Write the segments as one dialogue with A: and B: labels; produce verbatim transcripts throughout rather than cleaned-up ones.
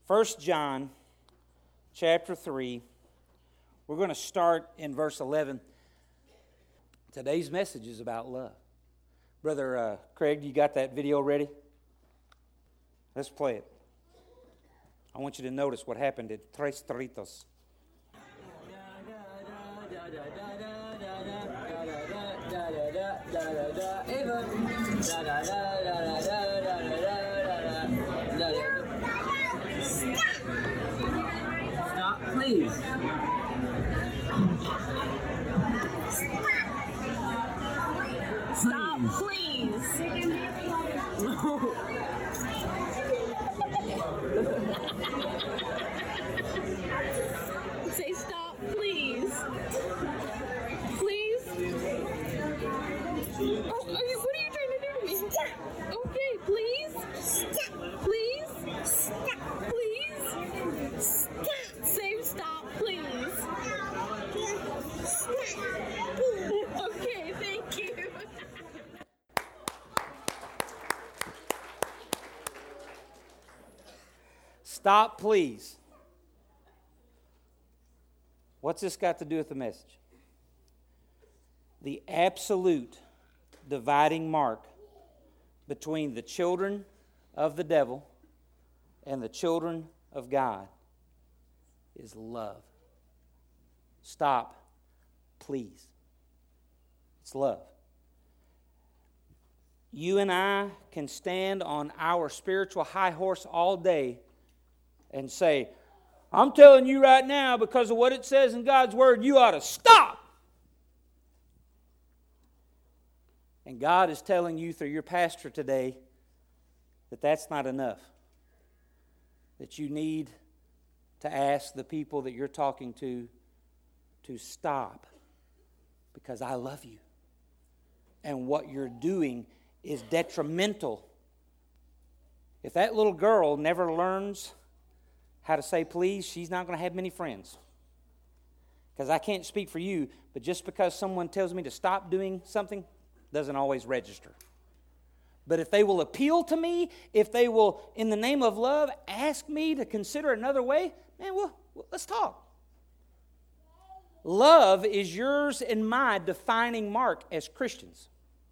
A: First John chapter three. We're going to start in verse eleven. Today's message is about love. Brother uh, Craig, you got that video ready? Let's play it. I want you to notice what happened at Tres Torritos.
B: Stop, please.
C: Stop, please. Say stop, please. Please. Oh, are you, what are you trying to do to me? Okay, please. Please. Please. Say stop, please. Okay, thank you.
A: Stop, please. What's this got to do with the message? The absolute dividing mark between the children of the devil and the children of God is love. Stop, please. It's love. You and I can stand on our spiritual high horse all day and say, I'm telling you right now, because of what it says in God's Word, you ought to stop. And God is telling you through your pastor today that that's not enough. That you need to ask the people that you're talking to to stop, because I love you. And what you're doing is detrimental. If that little girl never learns how to say please, she's not going to have many friends. Because I can't speak for you, but just because someone tells me to stop doing something doesn't always register. But if they will appeal to me, if they will, in the name of love, ask me to consider another way, man, well, let's talk. Love is yours and my defining mark as Christians.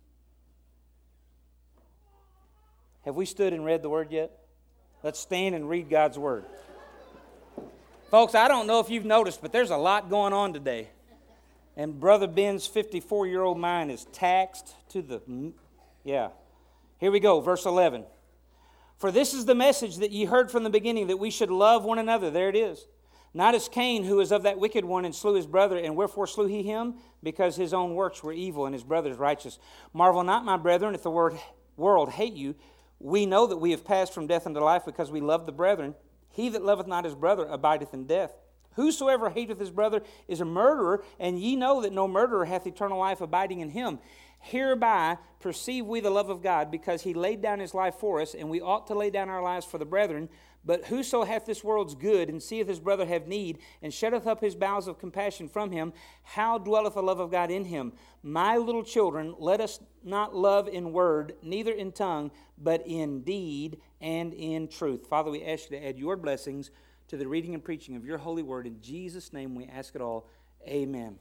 A: Have we stood and read the Word yet? Let's stand and read God's Word. Folks, I don't know if you've noticed, but there's a lot going on today. And Brother Ben's fifty-four-year-old mind is taxed to the... Yeah. Here we go, verse eleven. For this is the message that ye heard from the beginning, that we should love one another. There it is. Not as Cain, who was of that wicked one, and slew his brother. And wherefore slew he him? Because his own works were evil, and his brother's righteous. Marvel not, my brethren, if the word, world hate you. We know that we have passed from death unto life, because we love the brethren. He that loveth not his brother abideth in death. Whosoever hateth his brother is a murderer, and ye know that no murderer hath eternal life abiding in him. Hereby perceive we the love of God, because he laid down his life for us, and we ought to lay down our lives for the brethren. But whoso hath this world's good, and seeth his brother have need, and shutteth up his bowels of compassion from him, how dwelleth the love of God in him? My little children, let us not love in word, neither in tongue, but in deed and in truth. Father, we ask you to add your blessings to the reading and preaching of your holy word. In Jesus' name we ask it all. Amen.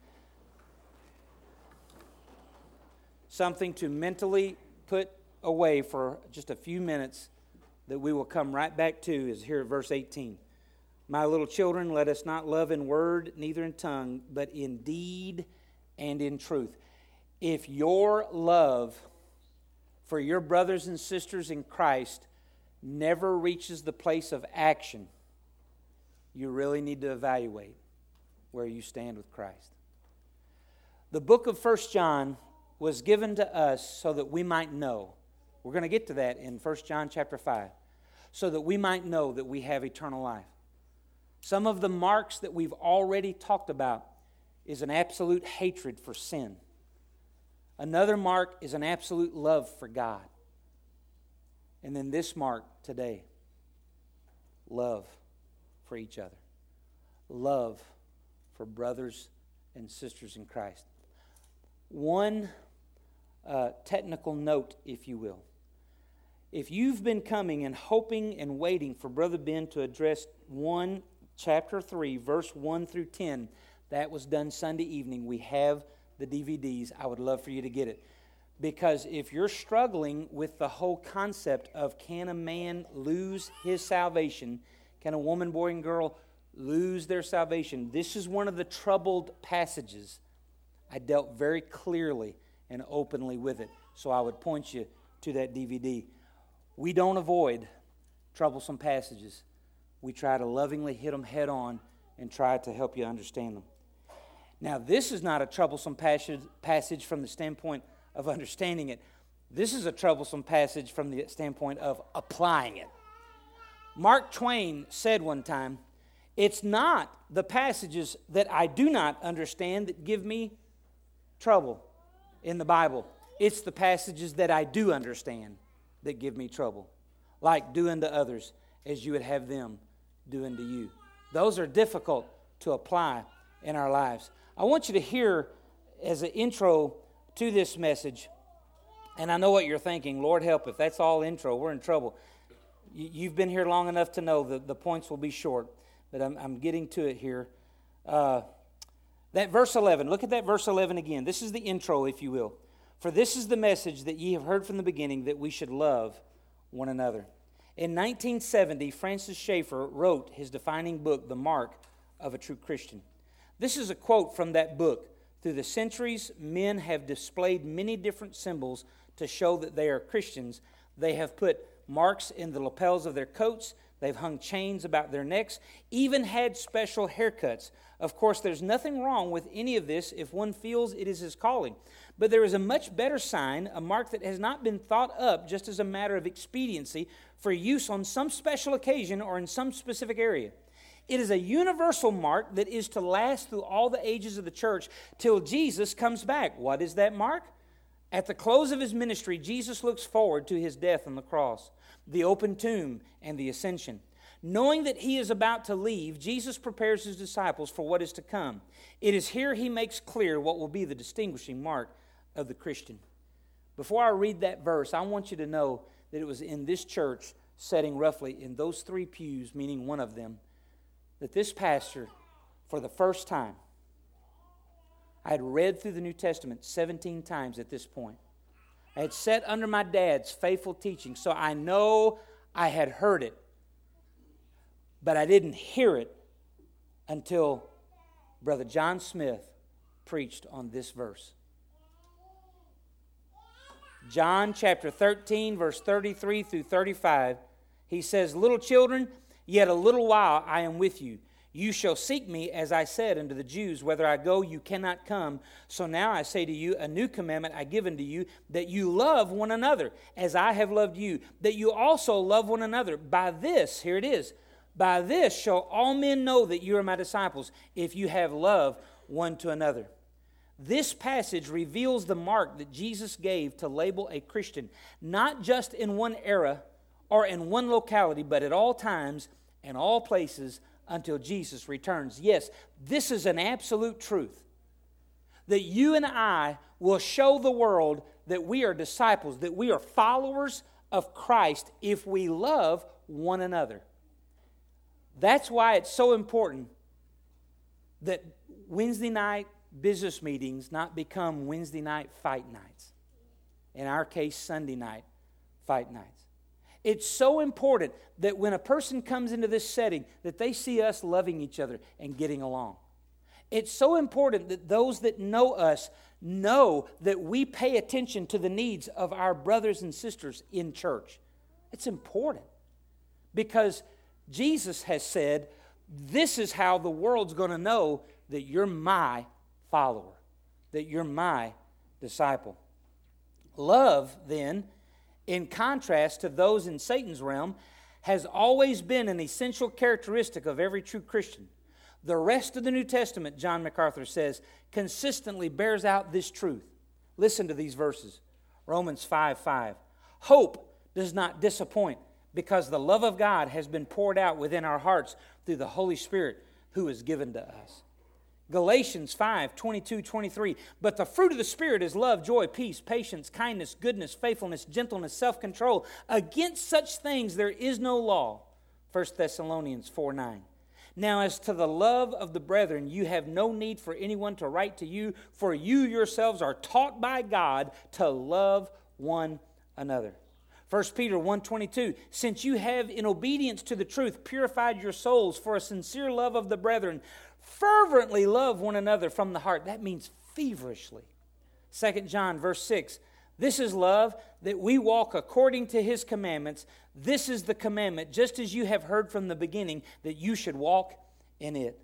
A: Something to mentally put away for just a few minutes that we will come right back to is here at verse eighteen. My little children, let us not love in word, neither in tongue, but in deed and in truth. If your love for your brothers and sisters in Christ never reaches the place of action, you really need to evaluate where you stand with Christ. The book of First John was given to us so that we might know. We're going to get to that in First John chapter five. So that we might know that we have eternal life. Some of the marks that we've already talked about is an absolute hatred for sin. Another mark is an absolute love for God. And then this mark today, love for each other. Love for brothers and sisters in Christ. One uh, technical note, if you will. if you've been coming and hoping and waiting for Brother Ben to address one, chapter three, verse one through ten, that was done Sunday evening. We have the D V Ds. I would love for you to get it. Because if you're struggling with the whole concept of can a man lose his salvation, can a woman, boy, and girl lose their salvation, this is one of the troubled passages. I dealt very clearly and openly with it. So I would point you to that D V D. We don't avoid troublesome passages. We try to lovingly hit them head on and try to help you understand them. Now, this is not a troublesome passage, passage from the standpoint of understanding it. This is a troublesome passage from the standpoint of applying it. Mark Twain said one time, it's not the passages that I do not understand that give me trouble in the Bible. It's the passages that I do understand that give me trouble. Like do unto others as you would have them do unto you. Those are difficult to apply in our lives. I want you to hear as an intro to this message, and I know what you're thinking, Lord help, if that's all intro, we're in trouble. You've been here long enough to know that the points will be short, but I'm, I'm getting to it here. Uh, that verse eleven, look at that verse eleven again. This is the intro, if you will. For this is the message that ye have heard from the beginning, that we should love one another. In nineteen seventy, Francis Schaeffer wrote his defining book, The Mark of a True Christian. This is a quote from that book. Through the centuries, men have displayed many different symbols to show that they are Christians. They have put marks in the lapels of their coats. They've hung chains about their necks, even had special haircuts. Of course, there's nothing wrong with any of this if one feels it is his calling. But there is a much better sign, a mark that has not been thought up just as a matter of expediency for use on some special occasion or in some specific area. It is a universal mark that is to last through all the ages of the church till Jesus comes back. What is that mark? At the close of his ministry, Jesus looks forward to his death on the cross, the open tomb, and the ascension. Knowing that he is about to leave, Jesus prepares his disciples for what is to come. It is here he makes clear what will be the distinguishing mark of the Christian. Before I read that verse, I want you to know that it was in this church setting roughly in those three pews, meaning one of them, that this pastor, for the first time, I had read through the New Testament seventeen times at this point. I had sat under my dad's faithful teaching, so I know I had heard it, but I didn't hear it until Brother John Smith preached on this verse. John chapter thirteen, verse thirty-three through thirty-five, he says, Little children, yet a little while I am with you. You shall seek me, as I said unto the Jews, whither I go you cannot come. So now I say to you, a new commandment I give unto you, that you love one another, as I have loved you, that you also love one another. By this, here it is, by this shall all men know that you are my disciples, if you have love one to another. This passage reveals the mark that Jesus gave to label a Christian, not just in one era or in one locality, but at all times and all places until Jesus returns. Yes, this is an absolute truth, that you and I will show the world that we are disciples, that we are followers of Christ if we love one another. That's why it's so important that Wednesday night business meetings not become Wednesday night fight nights. In our case, Sunday night fight nights. It's so important that when a person comes into this setting, that they see us loving each other and getting along. It's so important that those that know us know that we pay attention to the needs of our brothers and sisters in church. It's important because Jesus has said, this is how the world's going to know that you're my follower, that you're my disciple. Love, then, in contrast to those in Satan's realm, has always been an essential characteristic of every true Christian. The rest of the New Testament, John MacArthur says, consistently bears out this truth. Listen to these verses. Romans five five. Hope does not disappoint, because the love of God has been poured out within our hearts through the Holy Spirit who is given to us. Galatians five, twenty-two, twenty-three. But the fruit of the Spirit is love, joy, peace, patience, kindness, goodness, faithfulness, gentleness, self-control. Against such things there is no law. First Thessalonians four, nine. Now as to the love of the brethren, you have no need for anyone to write to you, for you yourselves are taught by God to love one another. First Peter one, twenty-two. Since you have in obedience to the truth purified your souls for a sincere love of the brethren, fervently love one another from the heart. That means feverishly. Second John verse six. This is love, that we walk according to His commandments. This is the commandment, just as you have heard from the beginning, that you should walk in it.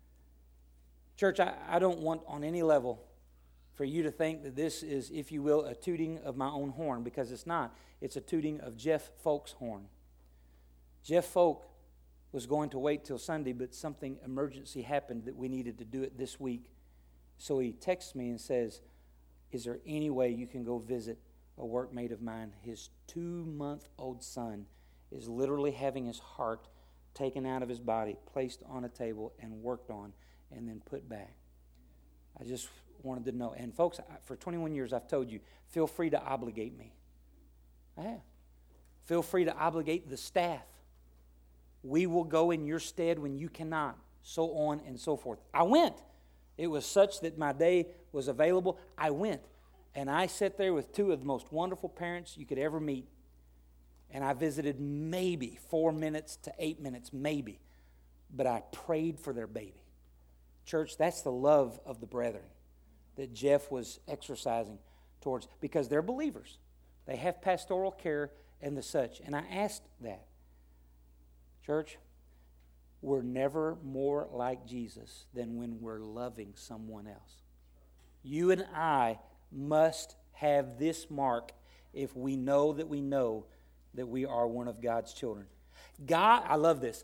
A: Church, I, I don't want on any level for you to think that this is, if you will, a tooting of my own horn, because it's not. It's a tooting of Jeff Folk's horn. Jeff Folk was going to wait till Sunday, but something emergency happened that we needed to do it this week. So he texts me and says, is there any way you can go visit a workmate of mine? His two-month-old son is literally having his heart taken out of his body, placed on a table, and worked on, and then put back. I just wanted to know. And folks, for twenty-one years I've told you, feel free to obligate me. I have. Feel free to obligate the staff. We will go in your stead when you cannot, so on and so forth. I went. It was such that my day was available. I went, and I sat there with two of the most wonderful parents you could ever meet, and I visited maybe four minutes to eight minutes, maybe, but I prayed for their baby. Church, that's the love of the brethren that Jeff was exercising towards, because they're believers. They have pastoral care and the such, and I asked that. Church, we're never more like Jesus than when we're loving someone else. You and I must have this mark if we know that we know that we are one of God's children. God, I love this.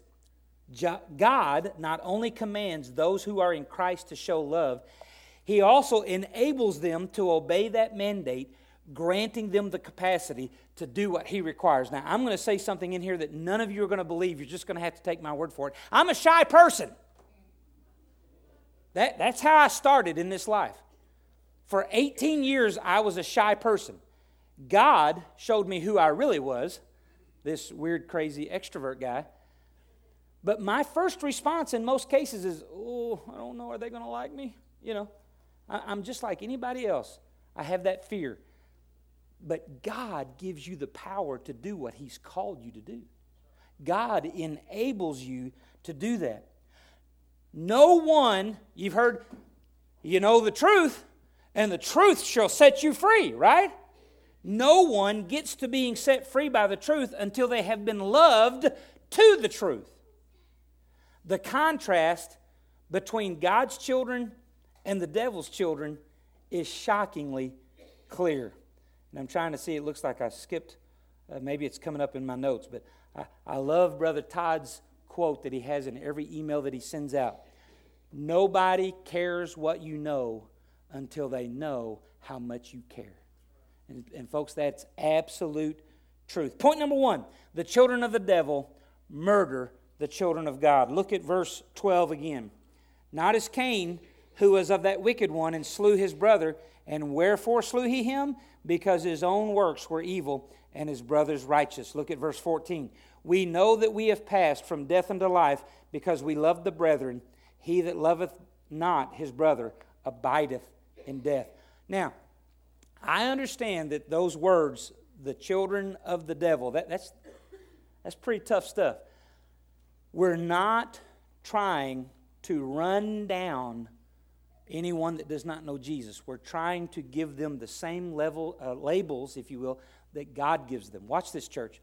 A: God not only commands those who are in Christ to show love, He also enables them to obey that mandate, granting them the capacity to do what He requires. Now, I'm going to say something in here that none of you are going to believe. You're just going to have to take my word for it. I'm a shy person. That, that's how I started in this life. For eighteen years, I was a shy person. God showed me who I really was, this weird, crazy extrovert guy. But my first response in most cases is, oh, I don't know, are they going to like me? You know, I, I'm just like anybody else. I have that fear. But God gives you the power to do what He's called you to do. God enables you to do that. No one, you've heard, you know the truth, and the truth shall set you free, right? No one gets to being set free by the truth until they have been loved to the truth. The contrast between God's children and the devil's children is shockingly clear. And I'm trying to see, it looks like I skipped, uh, maybe it's coming up in my notes, but I, I love Brother Todd's quote that he has in every email that he sends out. Nobody cares what you know until they know how much you care. And, and folks, that's absolute truth. Point number one, the children of the devil murder the children of God. Look at verse twelve again. Not as Cain, who was of that wicked one, and slew his brother. And wherefore slew he him? Because his own works were evil, and his brother's righteous. Look at verse fourteen. We know that we have passed from death unto life, because we love the brethren. He that loveth not his brother abideth in death. Now, I understand that those words, the children of the devil, that, that's, that's pretty tough stuff. We're not trying to run down anyone that does not know Jesus. We're trying to give them the same level, uh, labels, if you will, that God gives them. Watch this, church.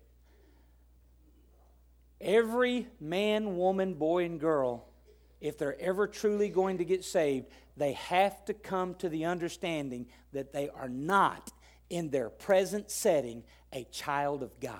A: Every man, woman, boy, and girl, if they're ever truly going to get saved, they have to come to the understanding that they are not, in their present setting, a child of God.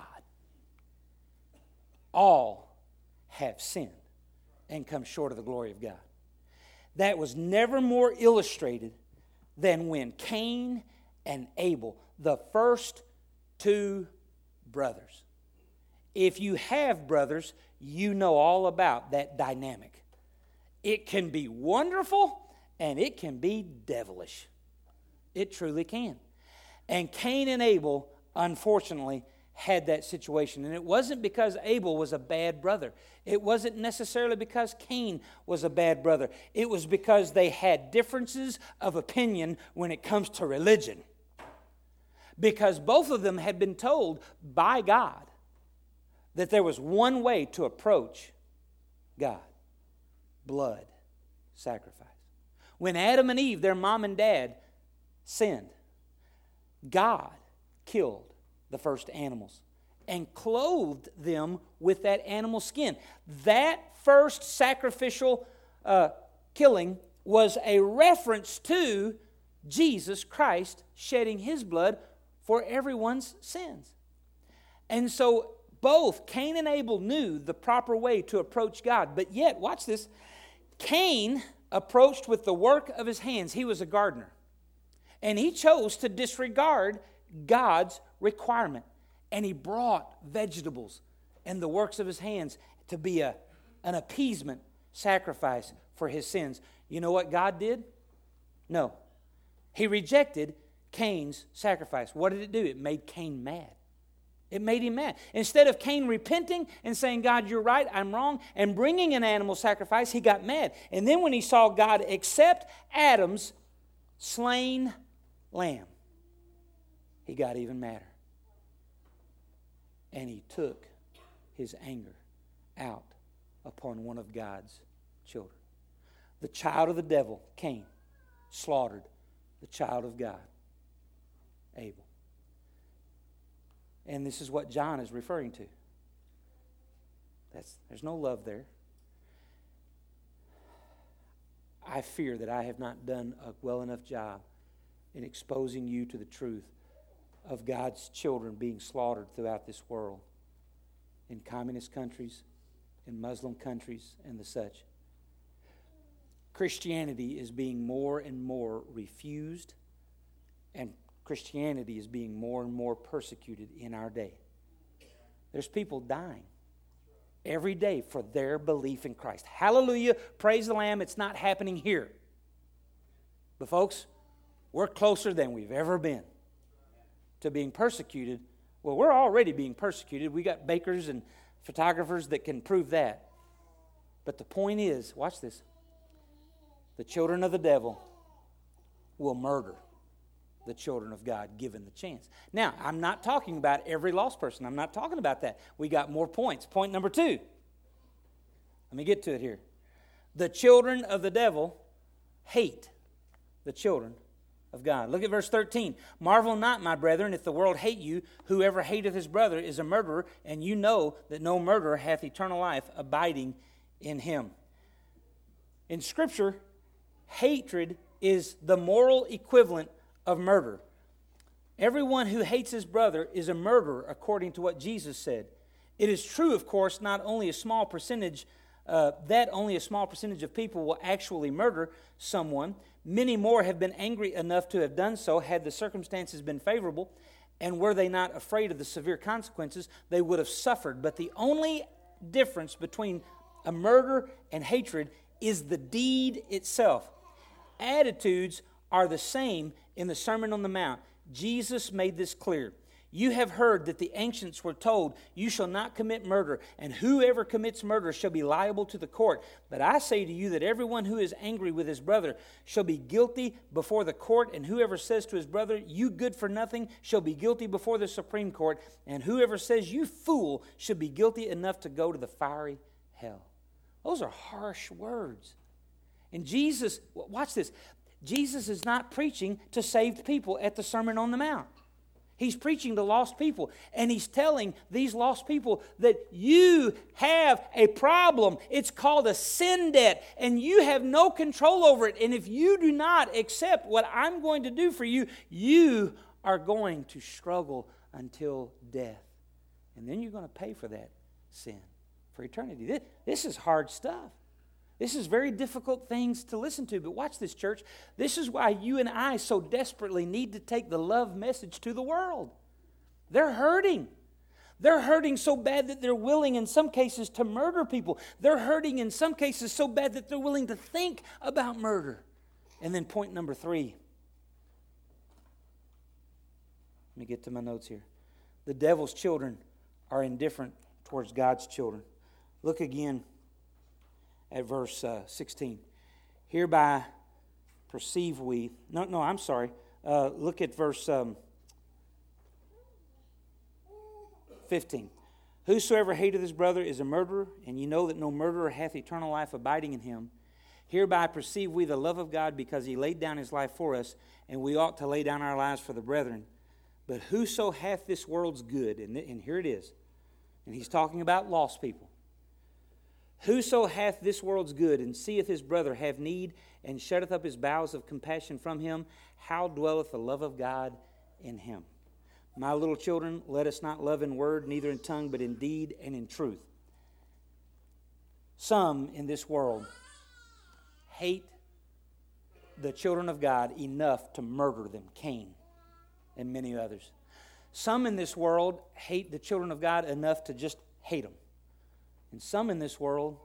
A: All have sinned and come short of the glory of God. That was never more illustrated than when Cain and Abel, the first two brothers. If you have brothers, you know all about that dynamic. It can be wonderful And it can be devilish. It truly can. And Cain and Abel, unfortunately, had that situation. And it wasn't because Abel was a bad brother. It wasn't necessarily because Cain was a bad brother. It was because they had differences of opinion when it comes to religion. Because both of them had been told by God that there was one way to approach God: blood sacrifice. When Adam and Eve, their mom and dad, sinned, God killed the first animals and clothed them with that animal skin. That first sacrificial uh, killing was a reference to Jesus Christ shedding His blood for everyone's sins. And so both Cain and Abel knew the proper way to approach God. But yet, watch this, Cain approached with the work of his hands. He was a gardener. And he chose to disregard God's requirement. And he brought vegetables and the works of his hands to be a, an appeasement sacrifice for his sins. You know what God did? No. He rejected Cain's sacrifice. What did it do? It made Cain mad. It made him mad. Instead of Cain repenting and saying, God, you're right, I'm wrong, and bringing an animal sacrifice, he got mad. And then when he saw God accept Adam's slain lamb, he got even madder. And he took his anger out upon one of God's children. The child of the devil, Cain, slaughtered the child of God, Abel. And this is what John is referring to. That's, there's no love there. I fear that I have not done a well enough job in exposing you to the truth of God's children being slaughtered throughout this world, in communist countries, in Muslim countries, and the such. Christianity is being more and more refused, and Christianity is being more and more persecuted in our day. There's people dying every day for their belief in Christ. Hallelujah, praise the Lamb, it's not happening here. But folks, we're closer than we've ever been to being persecuted. Well, we're already being persecuted. We got bakers and photographers that can prove that. But the point is, watch this, the children of the devil will murder the children of God given the chance. Now, I'm not talking about every lost person. I'm not talking about that. We got more points. Point number two. Let me get to it here. The children of the devil hate the children of God. Look at verse thirteen. Marvel not, my brethren, if the world hate you. Whoever hateth his brother is a murderer, and you know that no murderer hath eternal life abiding in him. In Scripture, hatred is the moral equivalent of murder. Everyone who hates his brother is a murderer, according to what Jesus said. It is true, of course, not only a small percentage, uh, that only a small percentage of people will actually murder someone. Many more have been angry enough to have done so had the circumstances been favorable, and were they not afraid of the severe consequences, they would have suffered. But the only difference between a murder and hatred is the deed itself. Attitudes are the same in the Sermon on the Mount. Jesus made this clear. You have heard that the ancients were told, you shall not commit murder, and whoever commits murder shall be liable to the court. But I say to you that everyone who is angry with his brother shall be guilty before the court, and whoever says to his brother, you good for nothing, shall be guilty before the Supreme Court, and whoever says, you fool, shall be guilty enough to go to the fiery hell. Those are harsh words. And Jesus, watch this, Jesus is not preaching to saved people at the Sermon on the Mount. He's preaching to lost people, and he's telling these lost people that you have a problem. It's called a sin debt, and you have no control over it. And if you do not accept what I'm going to do for you, you are going to struggle until death. And then you're going to pay for that sin for eternity. This, this is hard stuff. This is very difficult things to listen to, but watch this, church. This is why you and I so desperately need to take the love message to the world. They're hurting. They're hurting so bad that they're willing in some cases to murder people. They're hurting in some cases so bad that they're willing to think about murder. And then point number three. Let me get to my notes here. The devil's children are indifferent towards God's children. Look again at verse uh, sixteen. Hereby perceive we... No, no, I'm sorry. Uh, look at verse um, fifteen. Whosoever hateth his brother is a murderer, and ye know that no murderer hath eternal life abiding in him. Hereby perceive we the love of God, because he laid down his life for us, and we ought to lay down our lives for the brethren. But whoso hath this world's good, and, and here it is, and he's talking about lost people. Whoso hath this world's good, and seeth his brother have need, and shutteth up his bowels of compassion from him, how dwelleth the love of God in him? My little children, let us not love in word, neither in tongue, but in deed and in truth. Some in this world hate the children of God enough to murder them, Cain and many others. Some in this world hate the children of God enough to just hate them. And some in this world,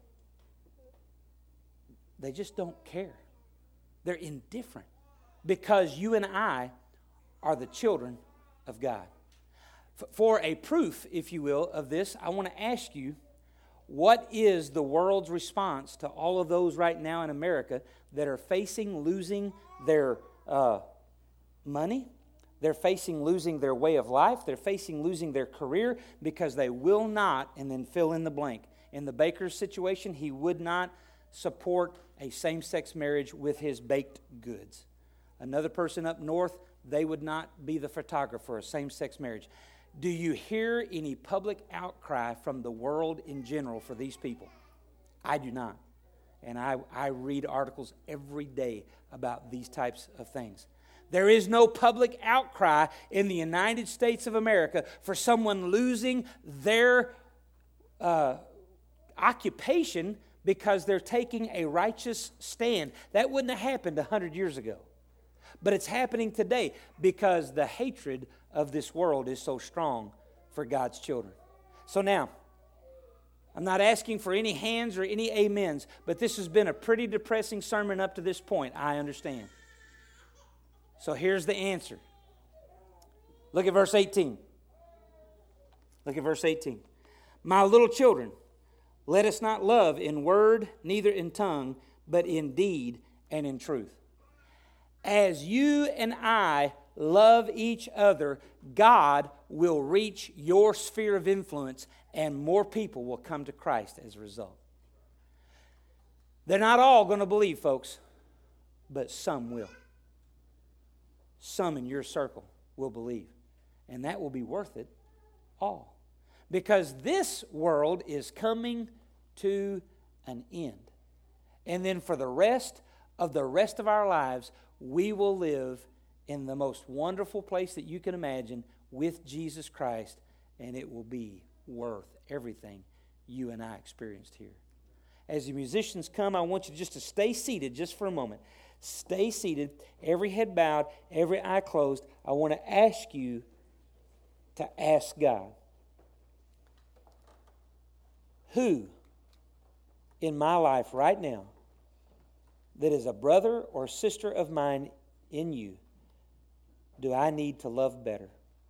A: they just don't care. They're indifferent because you and I are the children of God. For a proof, if you will, of this, I want to ask you, what is the world's response to all of those right now in America that are facing losing their uh, money? They're facing losing their way of life. They're facing losing their career because they will not, and then fill in the blank. In the baker's situation, he would not support a same-sex marriage with his baked goods. Another person up north, they would not be the photographer, a same-sex marriage. Do you hear any public outcry from the world in general for these people? I do not. And I, I read articles every day about these types of things. There is no public outcry in the United States of America for someone losing their uh, occupation because they're taking a righteous stand. That wouldn't have happened a hundred years ago. But it's happening today because the hatred of this world is so strong for God's children. So now, I'm not asking for any hands or any amens, but this has been a pretty depressing sermon up to this point, I understand. So here's the answer. Look at verse eighteen. Look at verse eighteen. My little children, let us not love in word, neither in tongue, but in deed and in truth. As you and I love each other, God will reach your sphere of influence and more people will come to Christ as a result. They're not all going to believe, folks, but some will. Some in your circle will believe. And that will be worth it all. Because this world is coming to an end. And then for the rest of the rest of our lives, we will live in the most wonderful place that you can imagine with Jesus Christ, and it will be worth everything you and I experienced here. As the musicians come, I want you just to stay seated just for a moment. Stay seated, every head bowed, every eye closed. I want to ask you to ask God, who in my life right now that is a brother or sister of mine in you do I need to love better?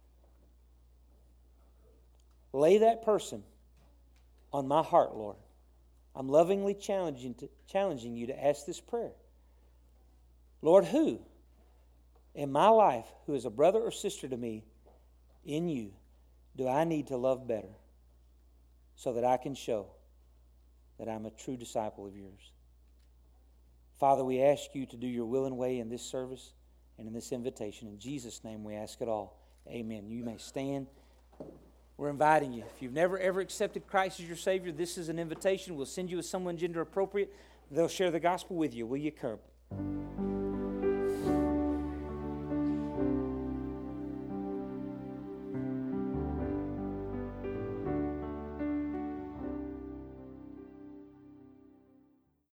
A: Lay that person on my heart, Lord. I'm lovingly challenging, to, challenging you to ask this prayer. Lord, who in my life who is a brother or sister to me in you do I need to love better so that I can show that I'm a true disciple of yours? Father, we ask you to do your will and way in this service and in this invitation. In Jesus' name we ask it all. Amen. You may stand. We're inviting you. If you've never, ever accepted Christ as your Savior, this is an invitation. We'll send you with someone gender appropriate. They'll share the gospel with you. Will you come?